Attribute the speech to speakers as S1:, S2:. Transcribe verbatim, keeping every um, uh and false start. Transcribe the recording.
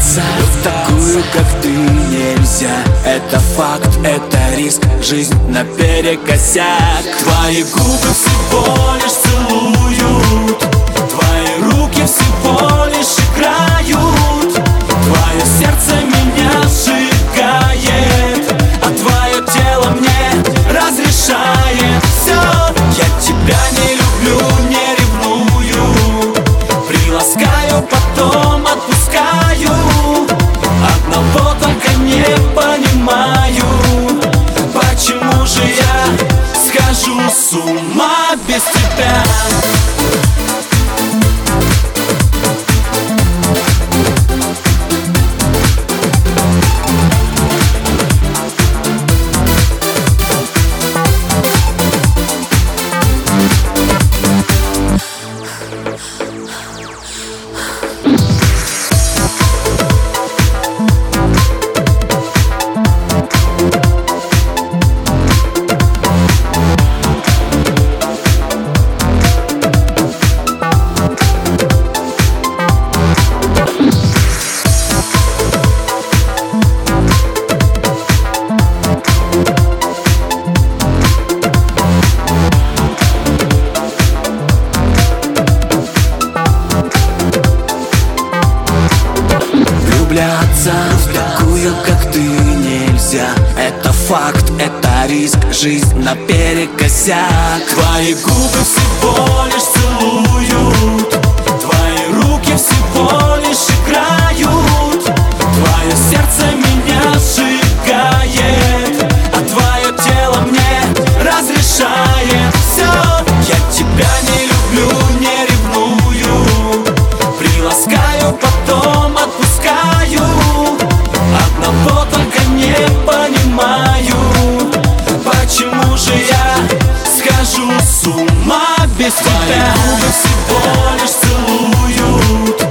S1: влюбляться в такую, как ты, нельзя. Это факт, это риск, жизнь наперекосяк. Твои губы всего лишь целуют, твои руки всего лишь играют, твое сердце меня сжигает, а твое тело мне разрешает все. Я тебя не люблю, не ревную, приласкаю, потом отпускаю. Одного только не понимаю, почему же я схожу с ума без тебя. Влюбляться в такую, как ты, нельзя. Это факт, это риск, жизнь наперекосяк. Твои губы всего лишь целуют, твои руки всего лишь играют, твое сердце меня сжигает, а твое тело мне разрешает все. Я тебя не люблю, не ревную, приласкаю, потом отпускаю. Одного только не понимаю, почему же я схожу с ума без тебя. Твои губы всего лишь целуют,